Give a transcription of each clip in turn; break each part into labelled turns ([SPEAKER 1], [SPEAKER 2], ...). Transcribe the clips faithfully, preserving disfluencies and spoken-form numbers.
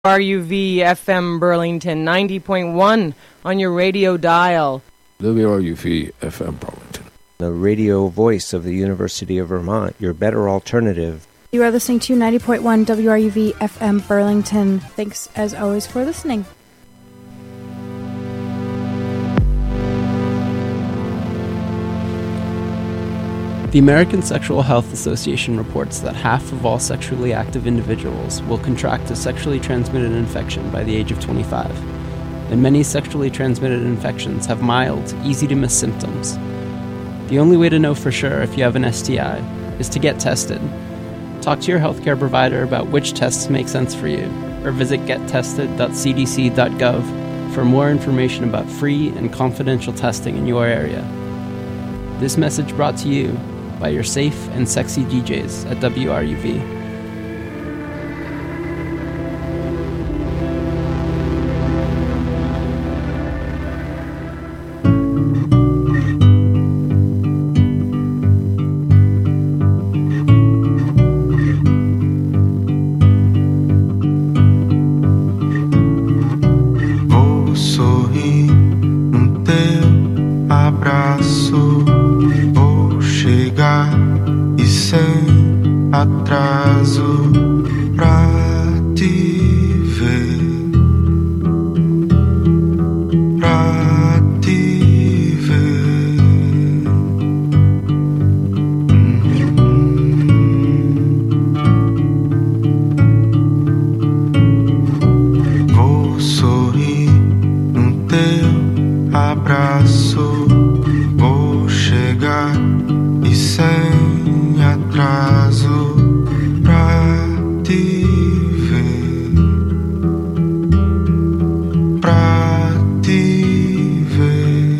[SPEAKER 1] R U V F M Burlington, ninety point one on your radio dial.
[SPEAKER 2] W R U V F M Burlington.
[SPEAKER 3] The radio voice of the University of Vermont, your better alternative.
[SPEAKER 4] You are listening to ninety point one W R U V F M Burlington. Thanks, as always, for listening.
[SPEAKER 5] The American Sexual Health Association reports that half of all sexually active individuals will contract a sexually transmitted infection by the age of twenty-five, and many sexually transmitted infections have mild, easy-to-miss symptoms. The only way to know for sure if you have an S T I is to get tested. Talk to your healthcare provider about which tests make sense for you, or visit get tested dot c d c dot gov for more information about free and confidential testing in your area. This message brought to you by your safe and sexy D Js at W R U V.
[SPEAKER 6] Vou sorrir no teu abraço, vou chegar e sem atraso pra te ver, pra te ver. Hum. Vou sorrir no teu abraço, vou chegar e sem atraso pra te ver, pra te ver.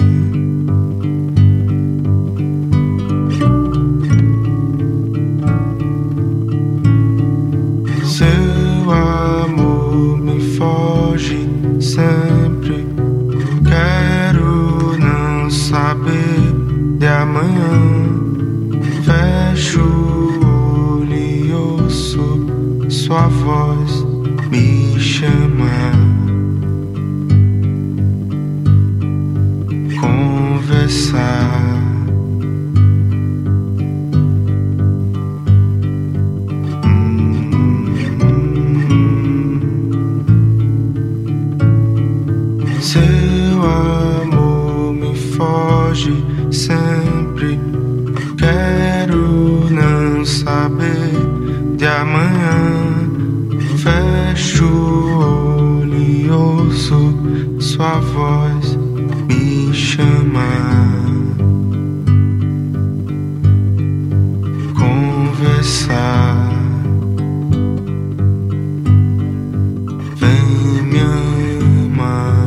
[SPEAKER 6] Seu amor me foge sempre, quero não saber de amanhã. Fecho o olho e ouço sua voz me chamar, conversar. Seu amor me foge sempre, quero não saber de amanhã. Fecho o olho e ouço sua voz me chamar, conversar. Vem me amar.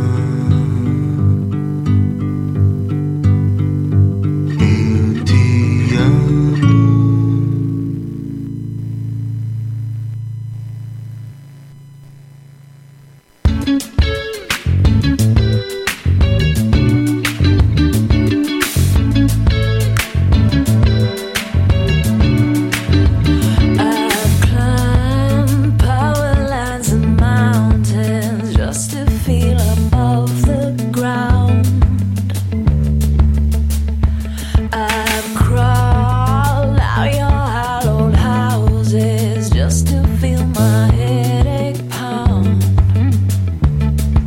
[SPEAKER 6] Eu te amo.
[SPEAKER 7] I've climbed power lines and mountains just to feel above the ground. I've crawled out your hallowed houses just to feel my headache pound.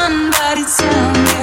[SPEAKER 7] somebody tell me